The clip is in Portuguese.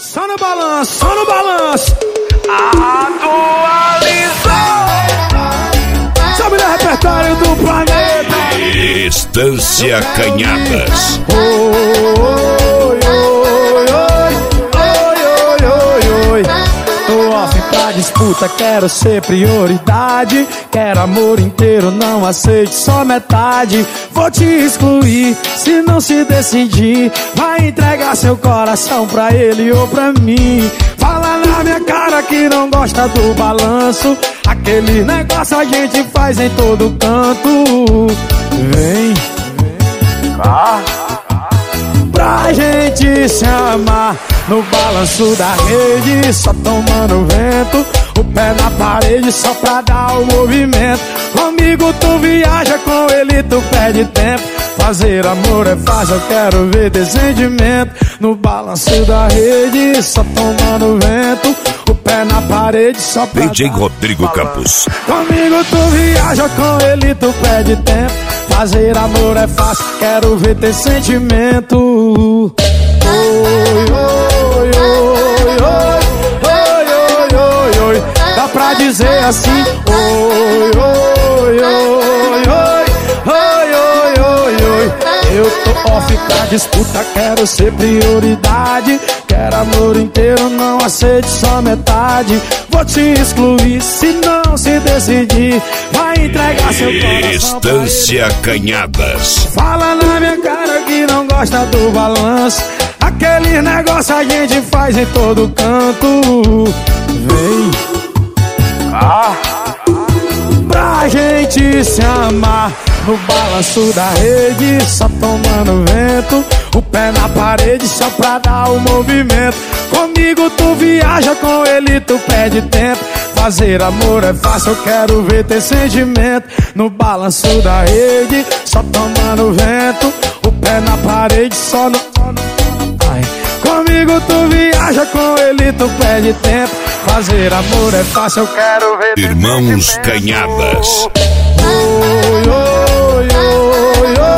Só no balanço, só no balanço. Atualizou. Sabe do repertório do planeta. Estância Canhadas. Tô off pra disputa, quero ser prioridade. Quero amor inteiro, não aceite só metade. Vou te excluir, se não se decidir. Vai entregar seu coração pra ele ou pra mim. Fala na minha cara que não gosta do balanço. Aquele negócio a gente faz em todo canto. Vem cá pra gente se amar no balanço da rede, só tomando vento, o pé na parede só pra dar o movimento. Comigo tu viaja, com ele tu perde tempo. Fazer amor é fácil, eu quero ver descendimento. No balanço da rede, só tomando vento, o pé na parede só pra DJ dar Rodrigo Campos. Comigo tu viaja, com ele tu perde tempo. Fazer amor é fácil, quero ver ter sentimento. Oi, oi, oi, oi, oi, oi, oi, oi. Dá pra dizer assim. Oi, oi, oi, oi, oi, oi, oi, oi. Eu tô off pra disputa, quero ser prioridade. Quero amor inteiro, não aceite só metade. Vou te excluir, se não se decidir. Vai entregar seu coração. Estância Canhadas. Fala na minha cara que não gosta do balanço. Aquele negócio a gente faz em todo canto. Vem cá pra gente se amar no balanço da rede, só tomando vento, o pé na parede só pra dar o movimento. Comigo tu viaja, com ele tu perde tempo. Fazer amor é fácil, eu quero ver ter sentimento. No balanço da rede, só tomando vento, o pé na parede só no... Ai. Comigo tu viaja, com ele tu perde tempo. Fazer amor é fácil, eu quero ver ter Irmãos Canhadas. Oi, oi, oi, oi.